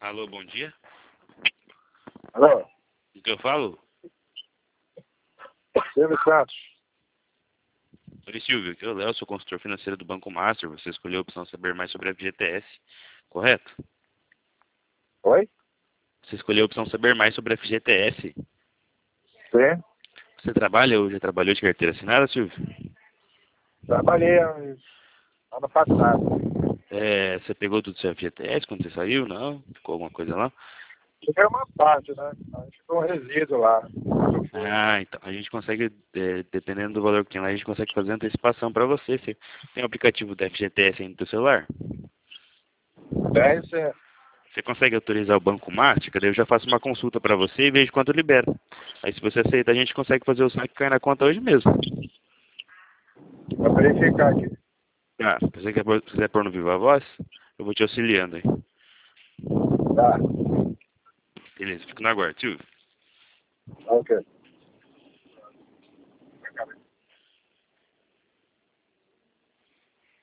Alô, bom dia. Alô, O que eu falo? Silvio Santos. Oi, Silvio, aqui é o Léo, sou consultor financeiro do Banco Master. Você escolheu a opção saber mais sobre a FGTS, correto? Oi? Você escolheu a opção saber mais sobre a FGTS. Sim. Você trabalha ou já trabalhou de carteira assinada, Silvio? Trabalhei ano passado. Você pegou tudo do seu FGTS quando você saiu? Não? Ficou alguma coisa lá? Cheguei uma parte, né? Aí ficou um resíduo lá. Ah, então a gente consegue, dependendo do valor que tem lá, a gente consegue fazer antecipação para você. Você tem o aplicativo da FGTS aí no seu celular? Daí você Você consegue autorizar o Banco Master? Daí eu já faço uma consulta para você e vejo quanto libera. Aí se você aceita, a gente consegue fazer o saque cair na conta hoje mesmo. vai verificar aqui. Ah, se você quiser pôr no Viva Voz, eu vou te auxiliando aí. Tá, Beleza, fico na guarda, Silvio. ok.